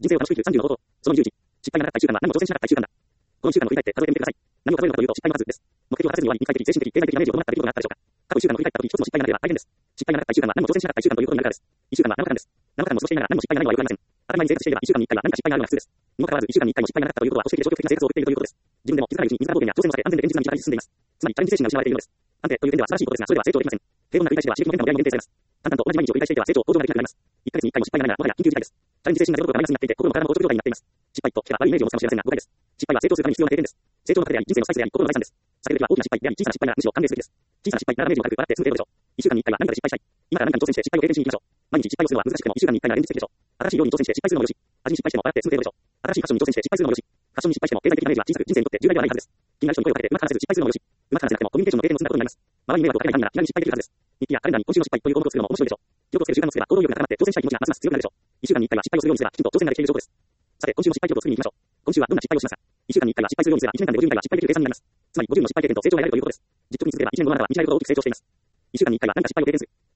人生を楽しく生きる30の方法。その21。失敗がなかった1週間は何も挑戦しなかった1週間だ。この1週間を振り返って数えてみてください。何を数えるのかというと失敗の数です。目的を果たせずに弱い肉体的、精神的、経済的ダメージを伴った出来事があったでしょうか。過去1週間を振り返った時一つの失敗がなければ大変です。失敗がなかった1週間は何も挑戦しなかった1週間ということになるからです。1週間は7日間です。7日間も過ごしていながら何も失敗がないのはよくありません。当たり前に生活していれば1週間に1回は何か失敗があるのが普通です。にもかかわらず1週間に1回も失敗がなかったということは保守的で消極的な生活を送っているということです。自分でも気づかないうちに自らのには挑戦をさせ安全で現実な道から進んでいます。つまりチャレンジ精神が失われているのです。安定という点では素晴らしいことですが、それでは成長できません。平凡な繰り返しでは刺激の限界も限定されます。淡々と同じ毎日を繰り返していては成長、向上ができなくなります。1ヶ月に1回も失敗がないならもはや緊急事態です。チャレンジ精神がゼロとかマイナスになっていて、心も体も硬直状態になっています。失敗と聞けば悪いイメージを持つかもしれませんが、誤解です。失敗は成長するために必要な経験です。成長の糧であり、人生のスパイスであり、心の財産です。避けるべきは大きな失敗であり、小さな失敗ならむしろ歓迎すべきです。小さな失敗ならダメージを軽く笑って済む程度でしょう。1週間に1回は何かで失敗したい。今から何かに挑戦して失敗を経験しに行きましょう。毎日失敗をするのは難しくても1週間に1回なら現実的でしょう。新しい料理に挑戦して失敗するのもよし、味に失敗しても笑って済む程度でしょう。新しいファッションに挑戦して失敗するのもよし、ファッションに失敗しても経済的ダメージは小さく人生にとって重大ではないはずです。気になる人に声をかけてうまく話せず失敗するのもよし、うまく話せなくてもコミュニケーションの経験を積んだことになります。周りに迷惑をかけないためなら気軽に失敗できるはずです。日記やカレンダーに今週の失敗という項目を作るのも面白いでしょう。記録をつける習慣をつければ行動力が高まって挑戦したい気持ちがますます強くなるでしょう。1週間に1回は失敗をするようにすればきちんと挑戦ができている証拠です。さて、今週の失敗記録を作りに行きましょう。今週はどんな失敗をしますか。1週間に1回は失敗するようにすれば1年間で50回は失敗できる計算になります。つまり50の失敗経験と成長が得られるということです。実直に続けば1年後のあなたは見違えるほど大きく成長しています。1週間に1回は何か失敗を経験する。